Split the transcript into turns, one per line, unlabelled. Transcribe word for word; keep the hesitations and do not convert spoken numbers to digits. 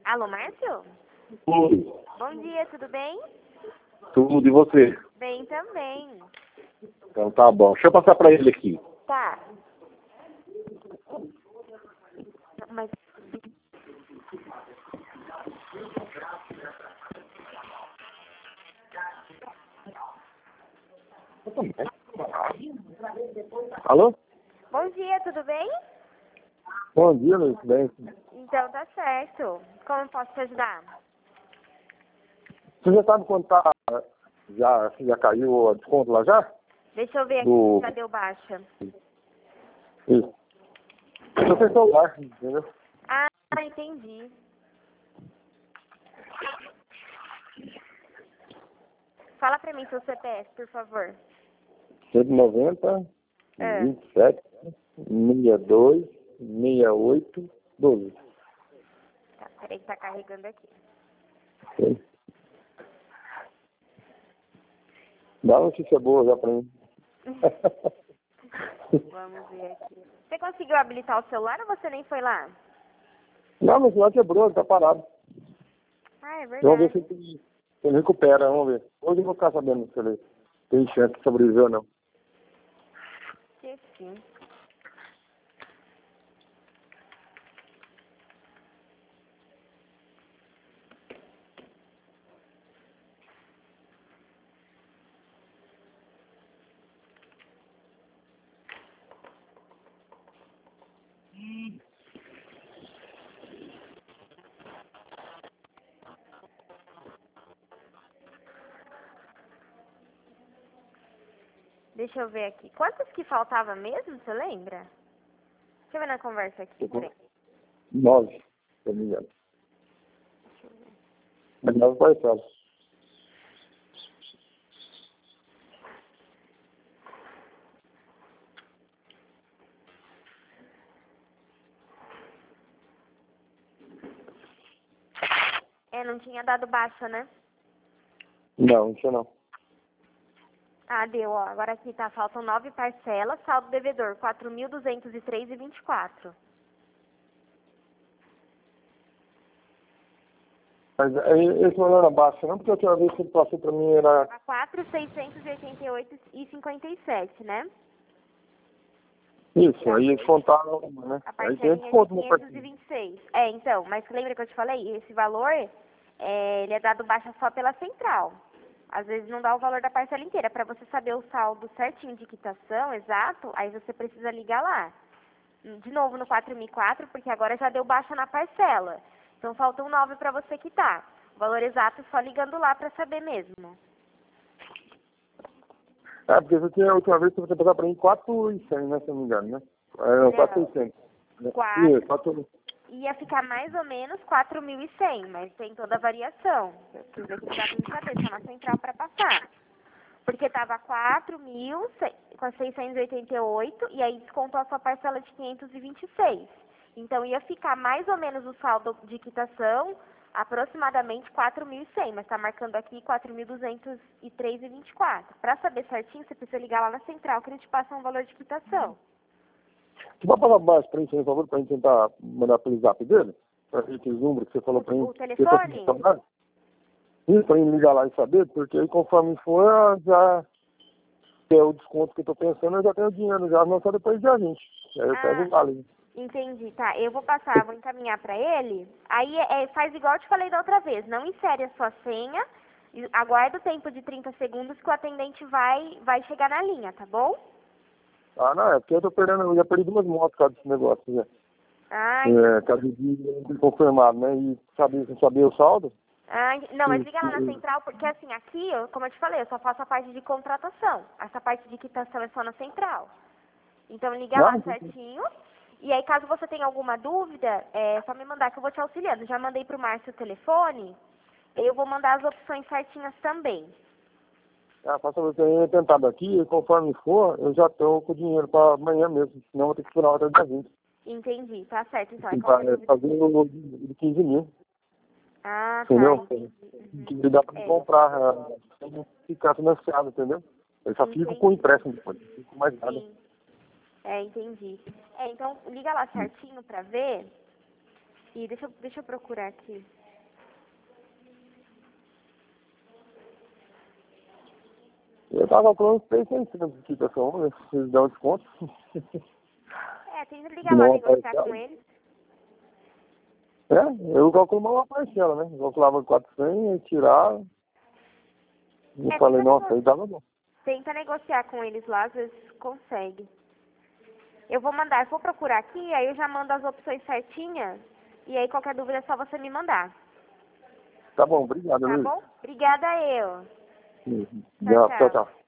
Alô, Márcio?
Oi.
Bom dia, tudo bem?
Tudo, e você?
Bem também.
Então tá bom. Deixa eu passar pra ele aqui.
Tá. Mas...
Alô?
Bom dia, tudo bem?
Bom dia, Luiz. Bem.
Então tá certo. Como posso te ajudar?
Você já sabe quanto tá? Já, já caiu o desconto lá já?
Deixa eu ver aqui
Do...
se já deu baixa.
Isso. Eu tenho celular, entendeu?
Ah, entendi. Fala pra mim seu C P F, por favor.
cento e noventa,
É.
vinte e sete, sessenta e dois, sessenta e oito, doze.
Tá, peraí que tá carregando aqui.
Sim. Dá uma notícia boa já pra mim.
Vamos ver aqui. Você conseguiu habilitar o celular ou você nem foi lá?
Não, meu celular quebrou, tá parado.
Ah, é
Vamos ver
verdade.
se ele, se ele recupera, vamos ver. Hoje eu vou ficar sabendo se ele tem chance de sobreviver ou não.
Que sim. Deixa eu ver aqui. Quantos que faltava mesmo, você lembra? Deixa eu ver na conversa aqui, peraí.
Nove, se eu não me engano. Mas nove parcelas.
É, não tinha dado baixa, né?
Não, não tinha não.
Ah, deu, ó. Agora aqui tá, faltam nove parcelas, saldo devedor, quatro mil duzentos e três e vinte e quatro.
Mas aí, esse valor era baixo, não, porque a última vez que ele passou pra mim era...
quatro mil seiscentos e oitenta e oito e cinquenta e sete, né?
Isso, aí eles contaram uma, né?
A
Aí tem
parcelinha é de
desconto no
quinhentos e
partido.
vinte e seis. É, então, mas lembra que eu te falei? Esse valor, é, ele é dado baixa só pela central. Às vezes não dá o valor da parcela inteira. Para você saber o saldo certinho de quitação, exato, aí você precisa ligar lá. De novo no quatro mil e quatro, porque agora já deu baixa na parcela. Então faltam nove para você quitar. O valor exato só ligando lá para saber mesmo.
É, porque você tinha, a última vez que você passou pra mim quatro mil e cem, né, se eu não me engano, né? É, quatro mil e cem.
Quatro.
Isso, quatro...
Ia ficar mais ou menos quatro mil e cem, mas tem toda a variação. Eu quis ver que não dá pra gente saber, só na central para passar. Porque estava quatro mil seiscentos e oitenta e oito e aí descontou a sua parcela de quinhentos e vinte e seis. Então ia ficar mais ou menos o saldo de quitação, aproximadamente quatro mil e cem, mas está marcando aqui quatro mil duzentos e três e vinte e quatro. Para saber certinho, você precisa ligar lá na central que eles te passam um valor de quitação.
Você vai falar baixo pra gente, por favor, pra gente tentar mandar pelo zap dele? Pra ver aqueles números que você falou pra mim.
O telefone?
Isso, pra mim ligar lá e saber, porque aí conforme for, já é o desconto que eu tô pensando, eu já tenho dinheiro, já não só depois de a gente. Aí eu pego
Ah,
o vale.
entendi, tá. Eu vou passar, vou encaminhar pra ele. Aí é, faz igual eu te falei da outra vez. Não insere a sua senha. e Aguarda o tempo de trinta segundos que o atendente vai, vai chegar na linha, tá bom?
Ah, não, é porque eu tô perdendo, eu já perdi duas motos por causa desse negócio, né?
Ah,
É, cada dia confirmado, né? E saber, saber o saldo.
ah, não, mas
E,
liga lá na
e,
central, porque assim, aqui, eu- como eu te falei, eu só faço a parte de contratação. Essa parte de quitação é só na central. Então liga lá
não,
certinho. E aí, caso você tenha alguma dúvida, é só me mandar que eu vou te auxiliando. Já mandei pro Márcio o telefone. Eu vou mandar as opções certinhas também.
ah, faça você ter tentado aqui, e conforme for, eu já tô com o dinheiro pra amanhã mesmo, senão eu vou ter que esperar a hora da vinte.
Entendi, tá certo. Então, é
E
qualquer
para
dúvida.
fazer o de quinze mil,
Ah, tá,
entendeu?
entendi. Uhum.
Que dá pra
É,
comprar, ah, sem ficar financiado, entendeu? Eu só fico
entendi.
com o empréstimo depois, não fico com mais nada.
Sim. É, entendi. É, então liga lá certinho pra ver E deixa, eu- deixa eu procurar aqui.
Eu tava calculando seiscentos aqui, pessoal. Vamos ver se vocês dão desconto.
É, tenta ligar lá,
Não,
negociar
tá,
com eles.
É, eu calculo uma parcela, né? Eu calculava quatrocentos e tirar. E
É,
falei,
tenta,
nossa,
nego...
aí dava bom.
tenta negociar com eles lá, às vezes consegue. Eu vou mandar, eu vou procurar aqui, aí eu já mando as opções certinhas. E aí qualquer dúvida é só você me mandar.
Tá bom, obrigado,
Tá
Luiz.
bom? Obrigada eu.
Uhum.
Tchau,
Tchau,
tchau.
tchau.